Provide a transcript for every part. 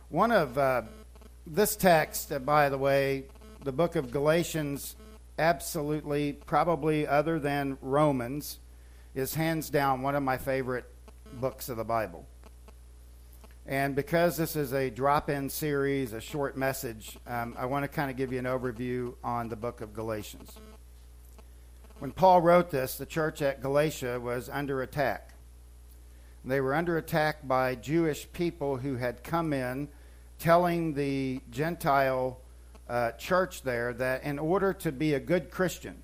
One of this text, by the way, the book of Galatians, absolutely, probably other than Romans, is hands down one of my favorite books of the Bible. And because this is a drop-in series, a short message, I want to kind of give you an overview on the book of Galatians. When Paul wrote this, the church at Galatia was under attack. They were under attack by Jewish people who had come in telling the Gentile church there that in order to be a good Christian,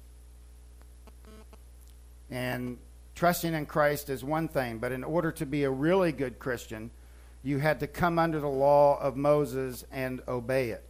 and trusting in Christ is one thing, but in order to be a really good Christian, you had to come under the law of Moses and obey it.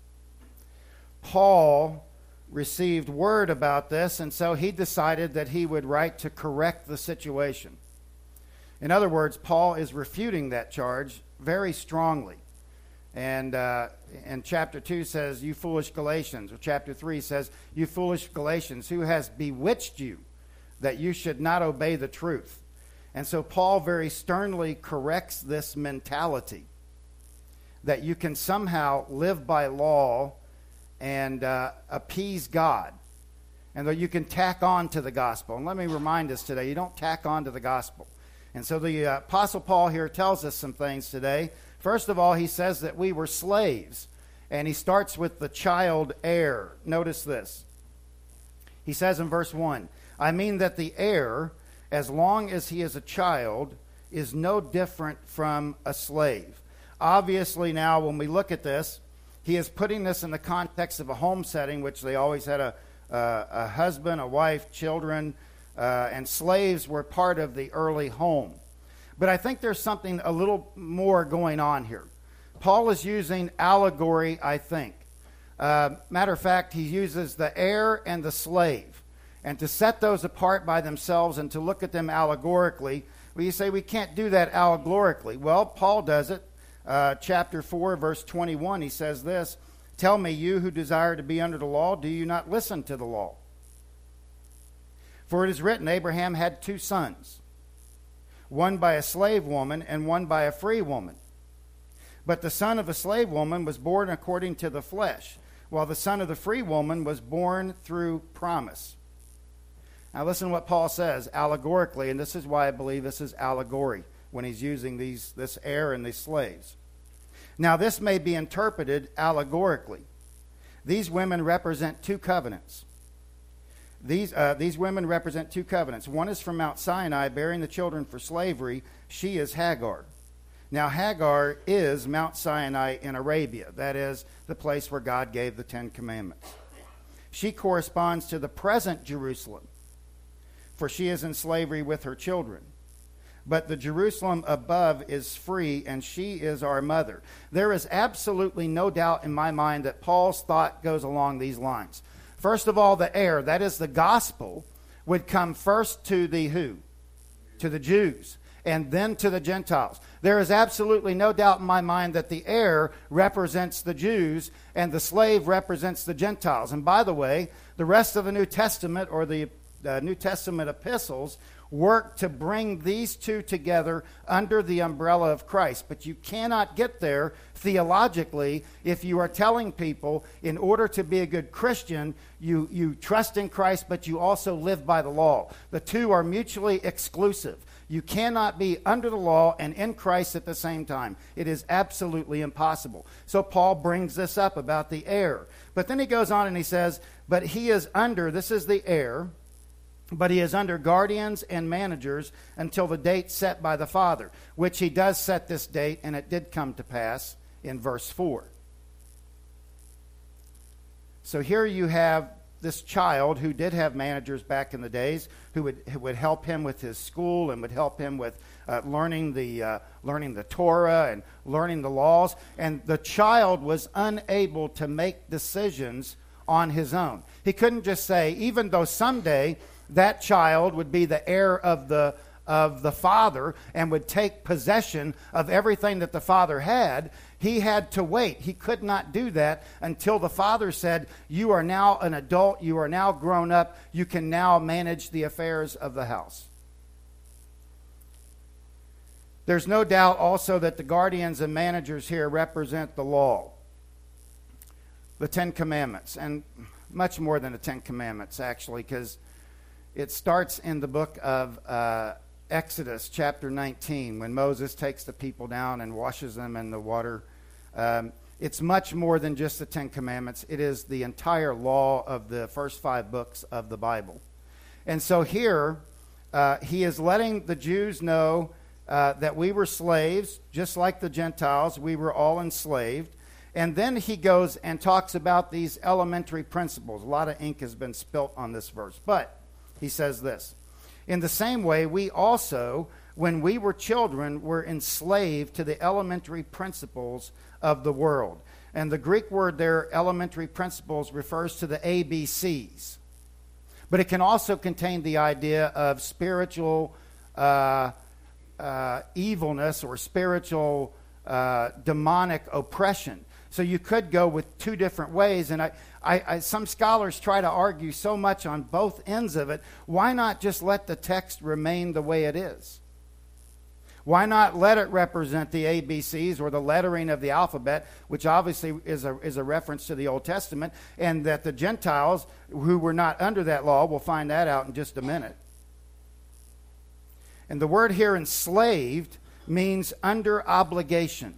Paul received word about this, and so he decided that he would write to correct the situation. In other words, Paul is refuting that charge very strongly. And chapter 2 says, "You foolish Galatians." Or chapter 3 says, "You foolish Galatians, who has bewitched you that you should not obey the truth?" And so Paul very sternly corrects this mentality that you can somehow live by law and appease God, and that you can tack on to the gospel. And let me remind us today, you don't tack on to the gospel. And so the Apostle Paul here tells us some things today. First of all, he says that we were slaves, and he starts with the child heir. Notice this. He says in verse 1, "I mean that the heir, as long as he is a child, is no different from a slave." Obviously now, when we look at this, he is putting this in the context of a home setting, which they always had a husband, a wife, children, and slaves were part of the early home. But I think there's something a little more going on here. Paul is using allegory, I think. Matter of fact, he uses the heir and the slave. And to set those apart by themselves and to look at them allegorically, well, you say we can't do that allegorically. Well, Paul does it. Chapter 4, verse 21, he says this, "Tell me, you who desire to be under the law, do you not listen to the law? For it is written, Abraham had 2 sons, one by a slave woman and one by a free woman. But the son of a slave woman was born according to the flesh, while the son of the free woman was born through promise." Now listen to what Paul says allegorically, and this is why I believe this is allegory when he's using this heir and these slaves. "Now this may be interpreted allegorically. These women represent 2 covenants. These women represent 2 covenants. One is from Mount Sinai, bearing the children for slavery. She is Hagar. Now Hagar is Mount Sinai in Arabia. That is the place where God gave the 10 Commandments. She corresponds to the present Jerusalem, for she is in slavery with her children. But the Jerusalem above is free, and she is our mother." There is absolutely no doubt in my mind that Paul's thought goes along these lines. First of all, the heir, that is the gospel, would come first to the who? To the Jews, and then to the Gentiles. There is absolutely no doubt in my mind that the heir represents the Jews, and the slave represents the Gentiles. And by the way, the rest of the New Testament, or the New Testament epistles, work to bring these two together under the umbrella of Christ. But you cannot get there theologically if you are telling people in order to be a good Christian, you trust in Christ, but you also live by the law. The two are mutually exclusive. You cannot be under the law and in Christ at the same time. It is absolutely impossible. So Paul brings this up about the heir. But then he goes on and he says, but he is under, this is the heir, but he is under guardians and managers until the date set by the Father, which he does set this date, and it did come to pass in verse 4. So here you have this child who did have managers back in the days who would help him with his school and would help him with learning the Torah and learning the laws. And the child was unable to make decisions on his own. He couldn't just say, even though someday that child would be the heir of the father and would take possession of everything that the father had, he had to wait. He could not do that until the father said, you are now an adult, you are now grown up, you can now manage the affairs of the house. There's no doubt also that the guardians and managers here represent the law, the Ten Commandments, and much more than the Ten Commandments, actually, because it starts in the book of Exodus chapter 19 when Moses takes the people down and washes them in the water. It's much more than just the Ten Commandments. It is the entire law of the first 5 books of the Bible. And so here, he is letting the Jews know that we were slaves, just like the Gentiles. We were all enslaved. And then he goes and talks about these elementary principles. A lot of ink has been spilt on this verse. But he says this: in the same way, we also, when we were children, were enslaved to the elementary principles of the world. And the Greek word there, elementary principles, refers to the ABCs. But it can also contain the idea of spiritual evilness or spiritual demonic oppression. So you could go with 2 different ways. And some scholars try to argue so much on both ends of it. Why not just let the text remain the way it is? Why not let it represent the ABCs or the lettering of the alphabet, which obviously is a reference to the Old Testament, and that the Gentiles who were not under that law, we'll find that out in just a minute. And the word here, enslaved, means under obligation.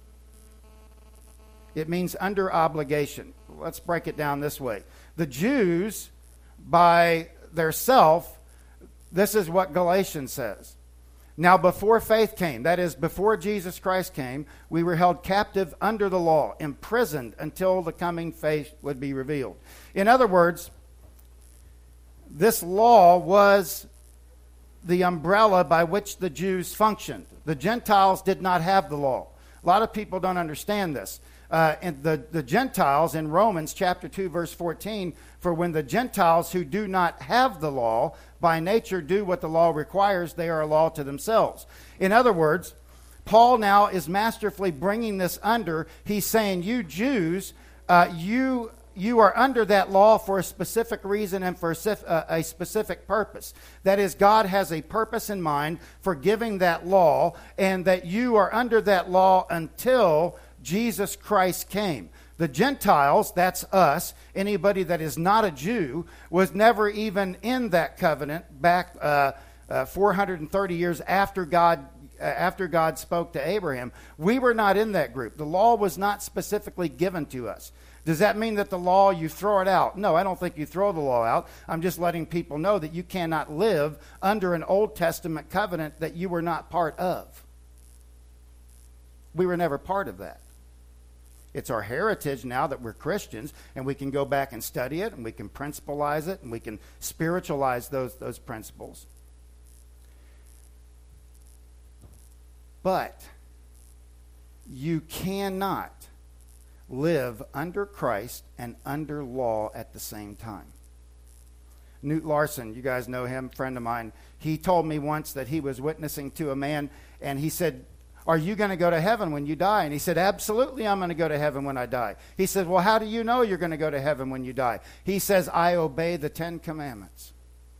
It means under obligation. Let's break it down this way. The Jews, by their self, this is what Galatians says. Now, before faith came, that is, before Jesus Christ came, we were held captive under the law, imprisoned until the coming faith would be revealed. In other words, this law was the umbrella by which the Jews functioned. The Gentiles did not have the law. A lot of people don't understand this. And the Gentiles in Romans chapter 2, verse 14, for when the Gentiles who do not have the law by nature do what the law requires, they are a law to themselves. In other words, Paul now is masterfully bringing this under. He's saying, you Jews, you are under that law for a specific reason and for a specific purpose. That is, God has a purpose in mind for giving that law, and that you are under that law until Jesus Christ came. The Gentiles, that's us, anybody that is not a Jew, was never even in that covenant back 430 years after God spoke to Abraham. We were not in that group. The law was not specifically given to us. Does that mean that the law, you throw it out? No, I don't think you throw the law out. I'm just letting people know that you cannot live under an Old Testament covenant that you were not part of. We were never part of that. It's our heritage now that we're Christians, and we can go back and study it, and we can principalize it, and we can spiritualize those principles. But you cannot live under Christ and under law at the same time. Newt Larson, you guys know him, friend of mine, he told me once that he was witnessing to a man, and he said, are you going to go to heaven when you die? And he said, absolutely, I'm going to go to heaven when I die. He said, well, how do you know you're going to go to heaven when you die? He says, I obey the 10 Commandments.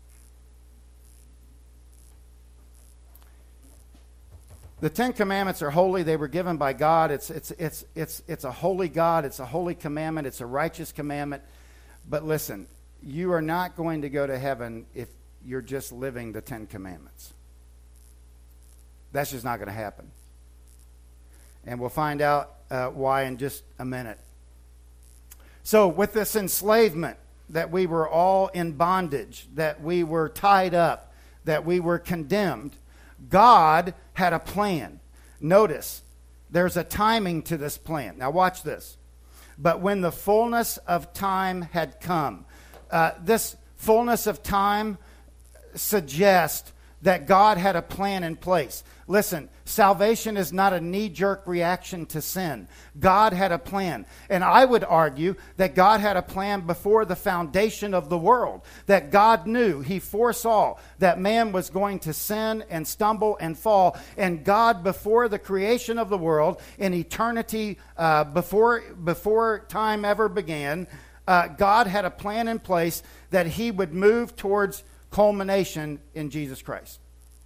The 10 Commandments are holy. They were given by God. It's a holy God. It's a holy commandment. It's a righteous commandment. But listen, you are not going to go to heaven if you're just living the 10 Commandments. That's just not going to happen. And we'll find out why in just a minute. So with this enslavement, that we were all in bondage, that we were tied up, that we were condemned, God had a plan. Notice, there's a timing to this plan. Now watch this. But when the fullness of time had come, this fullness of time suggests that God had a plan in place. Listen, salvation is not a knee-jerk reaction to sin. God had a plan. And I would argue that God had a plan before the foundation of the world. That God knew, He foresaw that man was going to sin and stumble and fall. And God, before the creation of the world, in eternity, before time ever began, God had a plan in place that He would move towards culmination in Jesus Christ.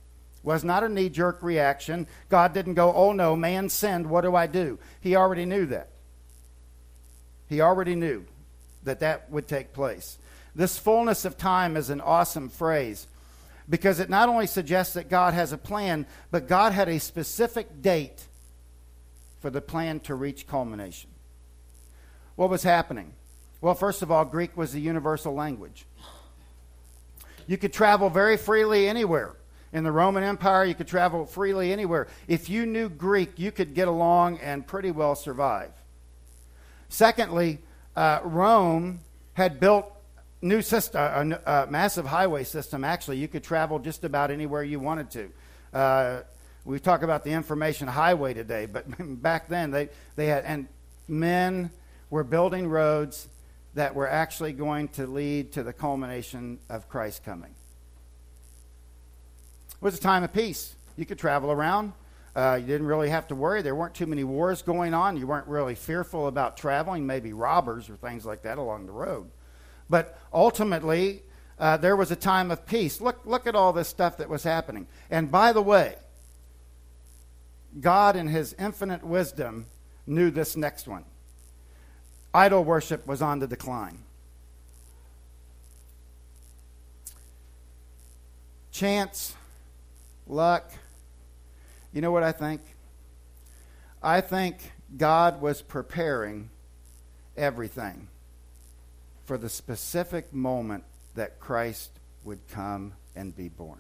Was not a knee-jerk reaction. God didn't go, oh no, man sinned, what do I do? He already knew that. He already knew that that would take place. This fullness of time is an awesome phrase because it not only suggests that God has a plan, but God had a specific date for the plan to reach culmination. What was happening? Well, first of all, Greek was the universal language. You could travel very freely anywhere. In the Roman Empire, you could travel freely anywhere. If you knew Greek, you could get along and pretty well survive. Secondly, Rome had built new system, a massive highway system. Actually, you could travel just about anywhere you wanted to. We talk about the information highway today, but back then they had, and men were building roads that were actually going to lead to the culmination of Christ coming. It was a time of peace. You could travel around. You didn't really have to worry. There weren't too many wars going on. You weren't really fearful about traveling, maybe robbers or things like that along the road. But ultimately, there was a time of peace. Look at all this stuff that was happening. And by the way, God in his infinite wisdom knew this next one. Idol worship was on the decline. Chance, luck. You know what I think? I think God was preparing everything for the specific moment that Christ would come and be born.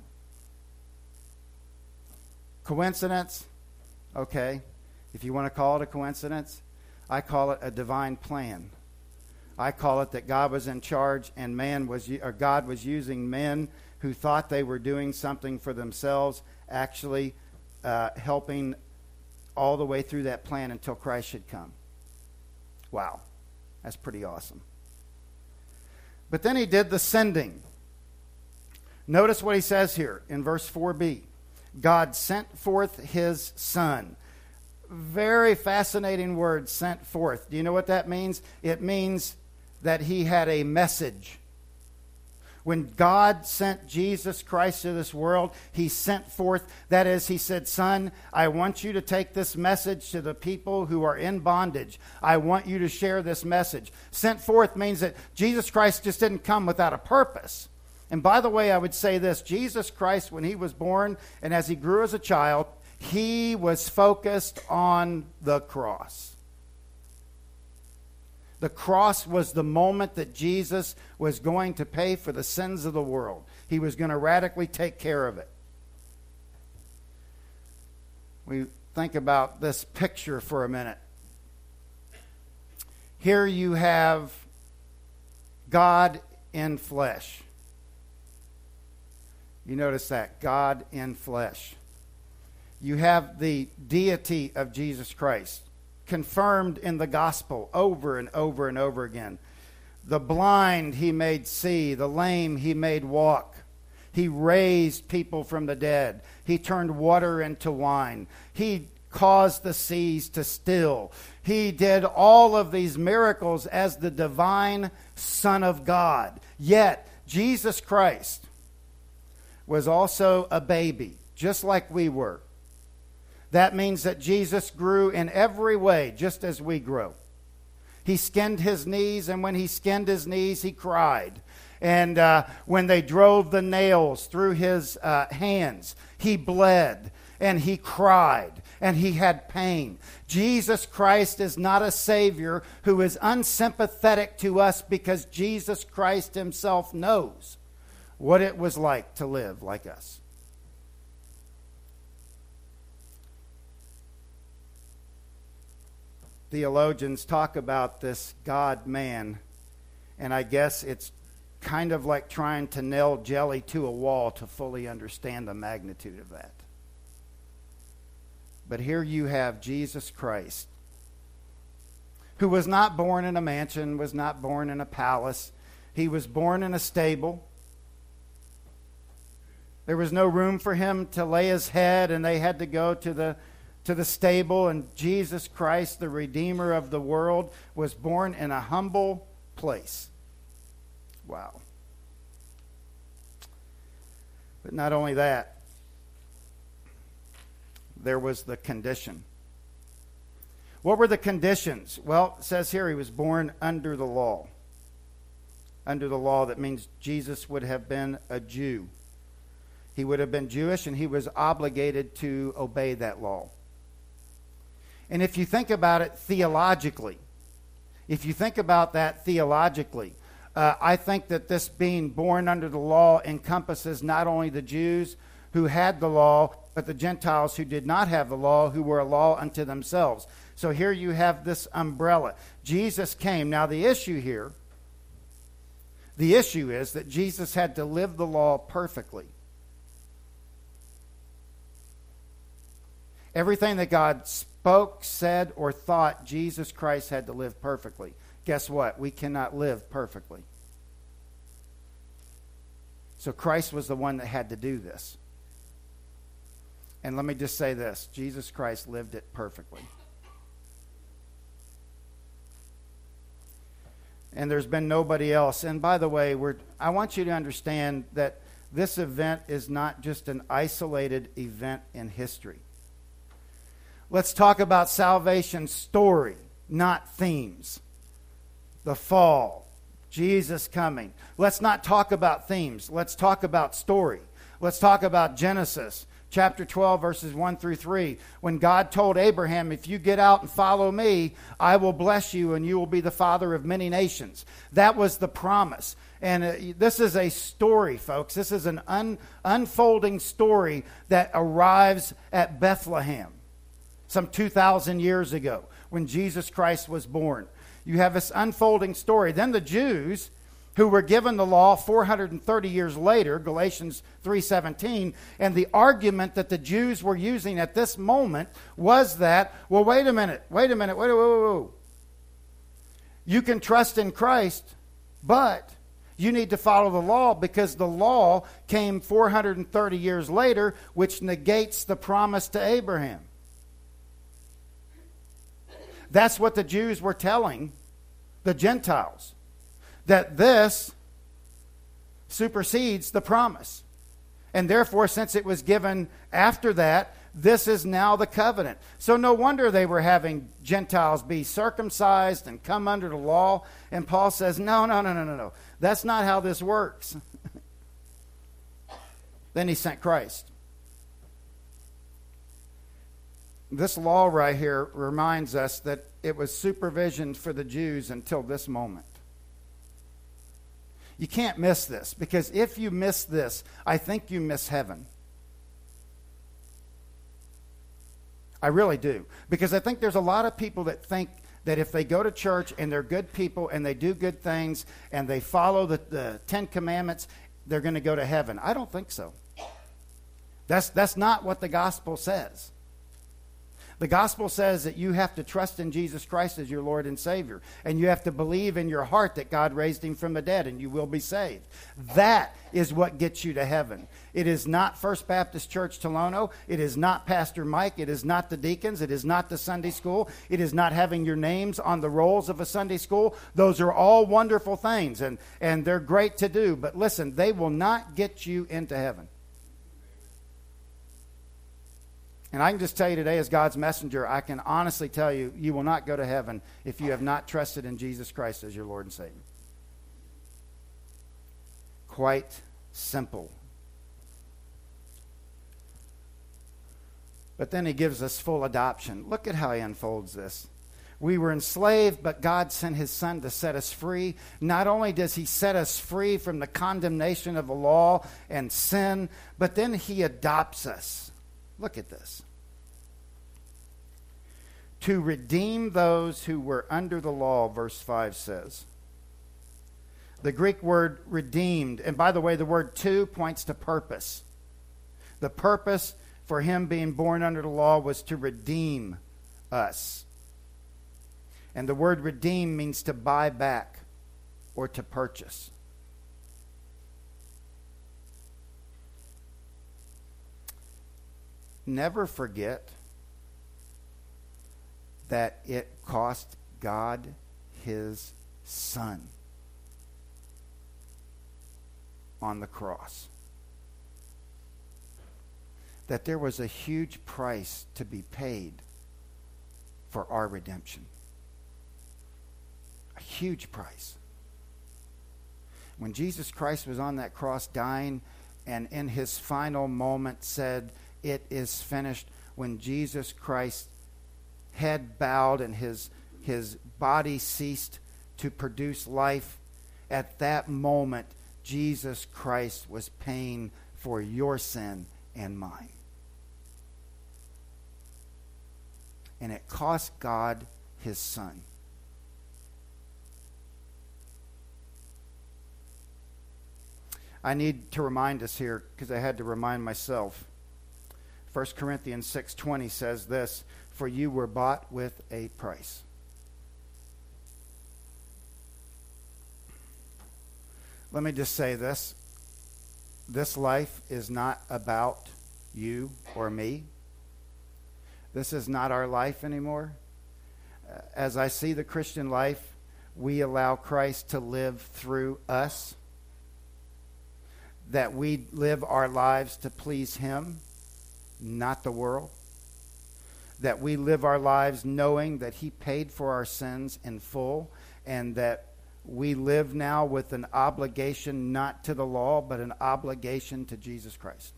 Coincidence? Okay. If you want to call it a coincidence, I call it a divine plan. I call it that God was in charge and God was using men who thought they were doing something for themselves, actually helping all the way through that plan until Christ should come. Wow. That's pretty awesome. But then he did the sending. Notice what he says here in verse 4b. God sent forth his Son. Very fascinating word, sent forth. Do you know what that means? It means that he had a message. When God sent Jesus Christ to this world, he sent forth, that is, he said, Son, I want you to take this message to the people who are in bondage. I want you to share this message. Sent forth means that Jesus Christ just didn't come without a purpose. And by the way, I would say this, Jesus Christ, when he was born and as he grew as a child, he was focused on the cross. The cross was the moment that Jesus was going to pay for the sins of the world. He was going to radically take care of it. We think about this picture for a minute. Here you have God in flesh. You notice that, God in flesh. You have the deity of Jesus Christ, confirmed in the gospel over and over and over again. The blind he made see, the lame he made walk. He raised people from the dead. He turned water into wine. He caused the seas to still. He did all of these miracles as the divine Son of God. Yet, Jesus Christ was also a baby, just like we were. That means that Jesus grew in every way, just as we grow. He skinned his knees, and when he skinned his knees, he cried. And when they drove the nails through his hands, he bled, and he cried, and he had pain. Jesus Christ is not a Savior who is unsympathetic to us because Jesus Christ himself knows what it was like to live like us. Theologians talk about this God-man, and I guess it's kind of like trying to nail jelly to a wall to fully understand the magnitude of that. But here you have Jesus Christ, who was not born in a mansion, was not born in a palace. He was born in a stable. There was no room for him to lay his head, and they had to go to the stable, and Jesus Christ, the Redeemer of the world, was born in a humble place. Wow. But not only that, there was the condition. What were the conditions? Well, it says here he was born under the law. Under the law, that means Jesus would have been a Jew. He would have been Jewish, and he was obligated to obey that law. And if you think about it theologically, I think that this being born under the law encompasses not only the Jews who had the law, but the Gentiles who did not have the law, who were a law unto themselves. So here you have this umbrella. Jesus came. Now the issue is that Jesus had to live the law perfectly. Everything that God spoke, said, or thought, Jesus Christ had to live perfectly. Guess what? We cannot live perfectly. So Christ was the one that had to do this. And let me just say this. Jesus Christ lived it perfectly. And there's been nobody else. And by the way, I want you to understand that this event is not just an isolated event in history. Let's talk about salvation's story, not themes. The fall, Jesus coming. Let's not talk about themes. Let's talk about story. Let's talk about Genesis chapter 12, verses 1 through 3. When God told Abraham, if you get out and follow me, I will bless you and you will be the father of many nations. That was the promise. And this is a story, folks. This is an unfolding story that arrives at Bethlehem some 2,000 years ago when Jesus Christ was born. You have this unfolding story. Then the Jews who were given the law 430 years later, Galatians 3:17, and the argument that the Jews were using at this moment was that, well, wait a minute. You can trust in Christ, but you need to follow the law because the law came 430 years later, which negates the promise to Abraham. That's what the Jews were telling the Gentiles, that this supersedes the promise. And therefore, since it was given after that, this is now the covenant. So no wonder they were having Gentiles be circumcised and come under the law. And Paul says, no. That's not how this works. Then he sent Christ. This law right here reminds us that it was supervision for the Jews until this moment. You can't miss this, because if you miss this, I think you miss heaven. I really do. Because I think there's a lot of people that think that if they go to church and they're good people and they do good things and they follow the Ten Commandments, they're going to go to heaven. I don't think so. That's not what the gospel says. The gospel says that you have to trust in Jesus Christ as your Lord and Savior. And you have to believe in your heart that God raised him from the dead and you will be saved. That is what gets you to heaven. It is not First Baptist Church Tolono. It is not Pastor Mike. It is not the deacons. It is not the Sunday school. It is not having your names on the rolls of a Sunday school. Those are all wonderful things and they're great to do. But listen, they will not get you into heaven. And I can just tell you today, as God's messenger, I can honestly tell you, you will not go to heaven if you have not trusted in Jesus Christ as your Lord and Savior. Quite simple. But then he gives us full adoption. Look at how he unfolds this. We were enslaved, but God sent his Son to set us free. Not only does he set us free from the condemnation of the law and sin, but then he adopts us. Look at this. To redeem those who were under the law, verse 5 says. The Greek word redeemed, and by the way, the word to points to purpose. The purpose for him being born under the law was to redeem us. And the word redeem means to buy back or to purchase. Never forget that it cost God his Son on the cross. that there was a huge price to be paid for our redemption. A huge price. When Jesus Christ was on that cross dying and in his final moment said, "It is finished," when Jesus Christ's head bowed and his body ceased to produce life, at that moment, Jesus Christ was paying for your sin and mine. And it cost God his Son. I need to remind us here, because I had to remind myself. 1 Corinthians 6:20 says this, "For you were bought with a price." Let me just say this. This life is not about you or me. This is not our life anymore. As I see the Christian life, we allow Christ to live through us. That we live our lives to please him, not the world. That we live our lives knowing that he paid for our sins in full, and that we live now with an obligation not to the law, but an obligation to Jesus Christ.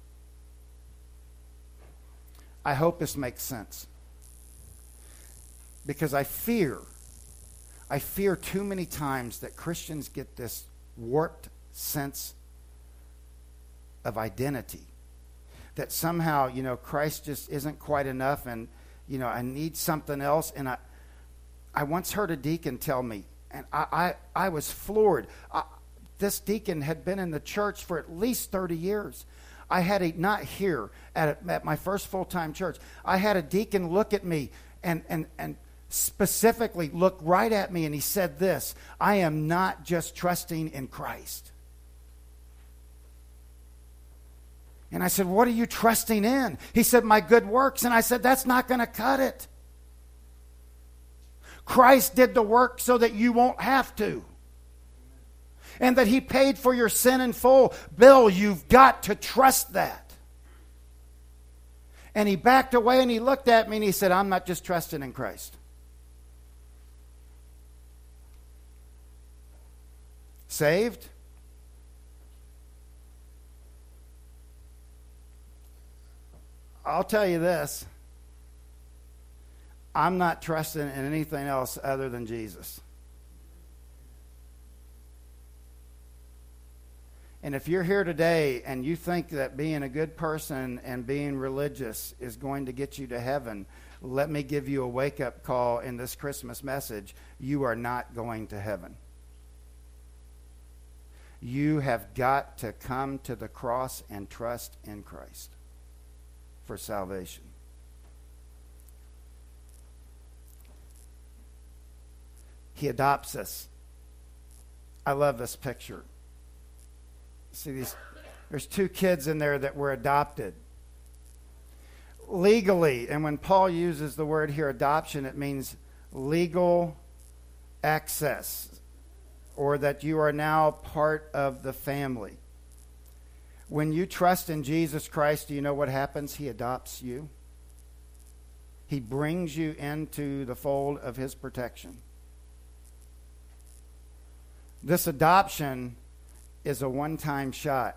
I hope this makes sense. Because I fear too many times that Christians get this warped sense of identity. That somehow, Christ just isn't quite enough, and, I need something else. And I once heard a deacon tell me, and I was floored. This deacon had been in the church for at least 30 years. I had not here, at my first full-time church, I had a deacon look at me and specifically look right at me, and he said this, "I am not just trusting in Christ." And I said, "What are you trusting in?" He said, "My good works." And I said, "That's not going to cut it. Christ did the work so that you won't have to. And that he paid for your sin in full. Bill, you've got to trust that." And he backed away and he looked at me and he said, "I'm not just trusting in Christ." Saved? I'll tell you this. I'm not trusting in anything else other than Jesus. And if you're here today and you think that being a good person and being religious is going to get you to heaven, let me give you a wake-up call in this Christmas message. You are not going to heaven. You have got to come to the cross and trust in Christ for salvation. He adopts us. I love this picture. See, there's two kids in there that were adopted. Legally, and when Paul uses the word here, adoption, it means legal access, or that you are now part of the family. When you trust in Jesus Christ, do you know what happens? He adopts you. He brings you into the fold of his protection. This adoption is a one-time shot.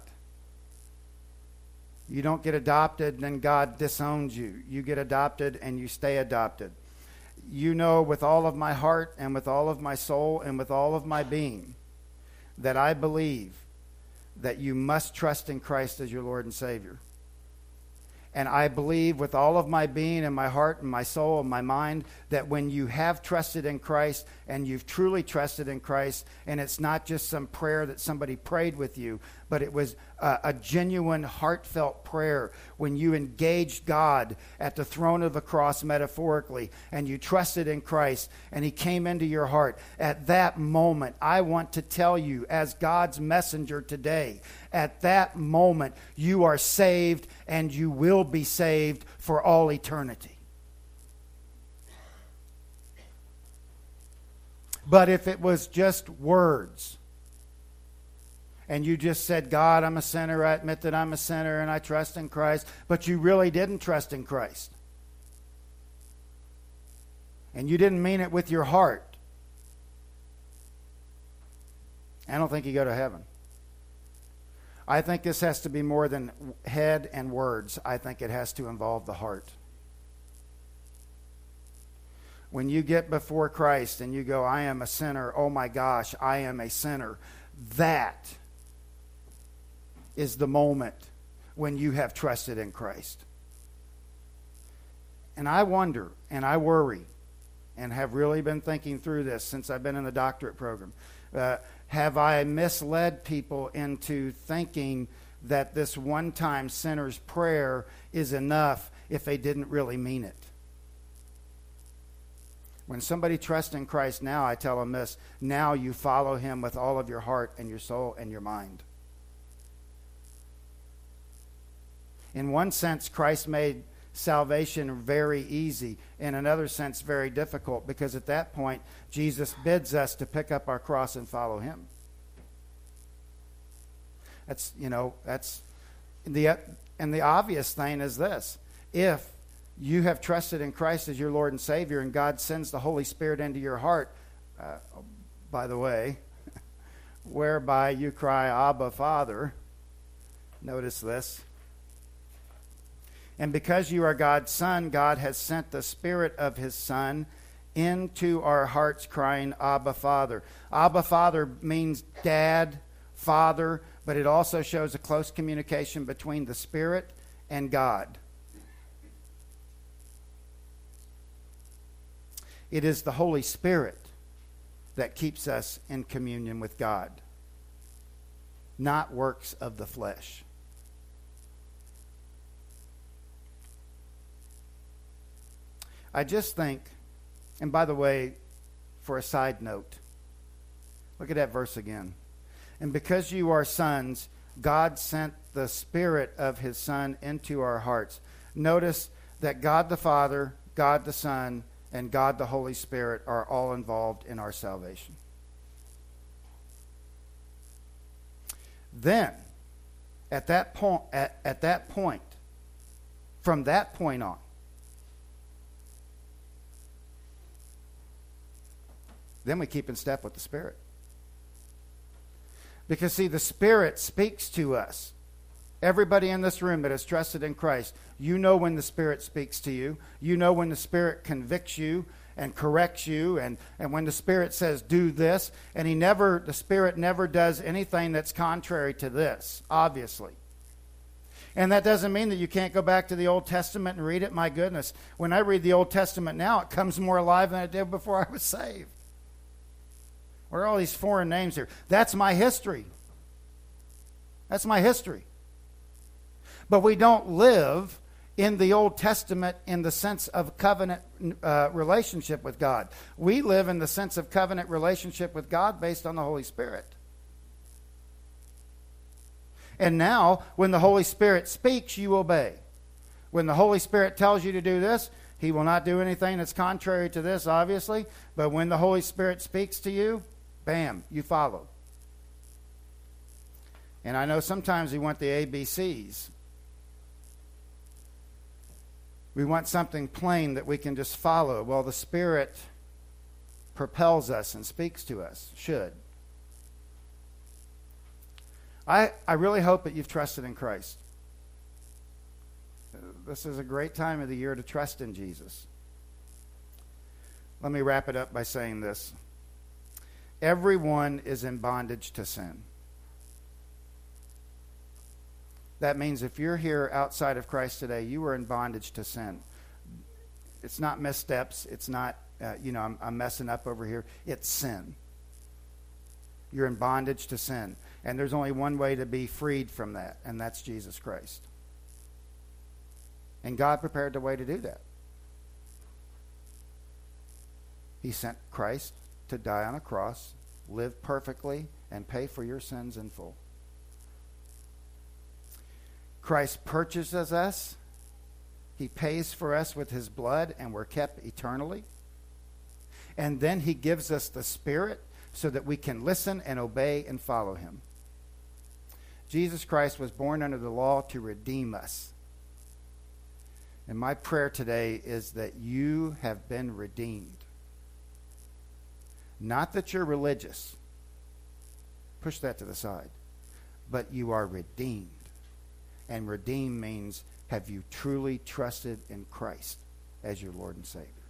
You don't get adopted, then God disowns you. You get adopted and you stay adopted. You know with all of my heart and with all of my soul and with all of my being that I believe that you must trust in Christ as your Lord and Savior. And I believe with all of my being and my heart and my soul and my mind that when you have trusted in Christ and you've truly trusted in Christ, and it's not just some prayer that somebody prayed with you, but it was a genuine, heartfelt prayer when you engaged God at the throne of the cross metaphorically, and you trusted in Christ and he came into your heart. At that moment, I want to tell you as God's messenger today, at that moment, you are saved and you will be saved for all eternity. But if it was just words, and you just said, God, I'm a sinner, I admit that I'm a sinner, and I trust in Christ, but you really didn't trust in Christ. And you didn't mean it with your heart, I don't think you go to heaven. I think this has to be more than head and words. I think it has to involve the heart. When you get before Christ and you go, I am a sinner, oh my gosh, I am a sinner, that is the moment when you have trusted in Christ. And I wonder, and I worry, and have really been thinking through this since I've been in the doctorate program. Have I misled people into thinking that this one-time sinner's prayer is enough if they didn't really mean it? When somebody trusts in Christ now, I tell them this, now you follow him with all of your heart and your soul and your mind. In one sense, Christ made salvation very easy. In another sense, very difficult, because at that point, Jesus bids us to pick up our cross and follow him. That's the obvious thing is this. If you have trusted in Christ as your Lord and Savior, and God sends the Holy Spirit into your heart, by the way, whereby you cry, Abba, Father. Notice this. And because you are God's Son, God has sent the Spirit of his Son into our hearts, crying, Abba, Father. Abba, Father means dad, father, but it also shows a close communication between the Spirit and God. It is the Holy Spirit that keeps us in communion with God, not works of the flesh. I just think, and by the way, for a side note, look at that verse again. And because you are sons, God sent the Spirit of his Son into our hearts. Notice that God the Father, God the Son, and God the Holy Spirit are all involved in our salvation. Then, at that point, from that point on, then we keep in step with the Spirit. Because, see, the Spirit speaks to us. Everybody in this room that has trusted in Christ, you know when the Spirit speaks to you. You know when the Spirit convicts you and corrects you, and when the Spirit says, do this. And the Spirit never does anything that's contrary to this, obviously. And that doesn't mean that you can't go back to the Old Testament and read it. My goodness, when I read the Old Testament now, it comes more alive than it did before I was saved. What are all these foreign names here? That's my history. That's my history. But we don't live in the Old Testament in the sense of covenant relationship with God. We live in the sense of covenant relationship with God based on the Holy Spirit. And now, when the Holy Spirit speaks, you obey. When the Holy Spirit tells you to do this, he will not do anything that's contrary to this, obviously. But when the Holy Spirit speaks to you, bam, you follow. And I know sometimes we want the ABCs. We want something plain that we can just follow. Well, the Spirit propels us and speaks to us. Should. I really hope that you've trusted in Christ. This is a great time of the year to trust in Jesus. Let me wrap it up by saying this. Everyone is in bondage to sin. That means if you're here outside of Christ today, you are in bondage to sin. It's not missteps. It's not, I'm messing up over here. It's sin. You're in bondage to sin. And there's only one way to be freed from that, and that's Jesus Christ. And God prepared the way to do that. He sent Christ to die on a cross, live perfectly, and pay for your sins in full. Christ purchases us. He pays for us with his blood, and we're kept eternally. And then he gives us the Spirit so that we can listen and obey and follow him. Jesus Christ was born under the law to redeem us. And my prayer today is that you have been redeemed. Not that you're religious. Push that to the side. But you are redeemed. And redeemed means, have you truly trusted in Christ as your Lord and Savior?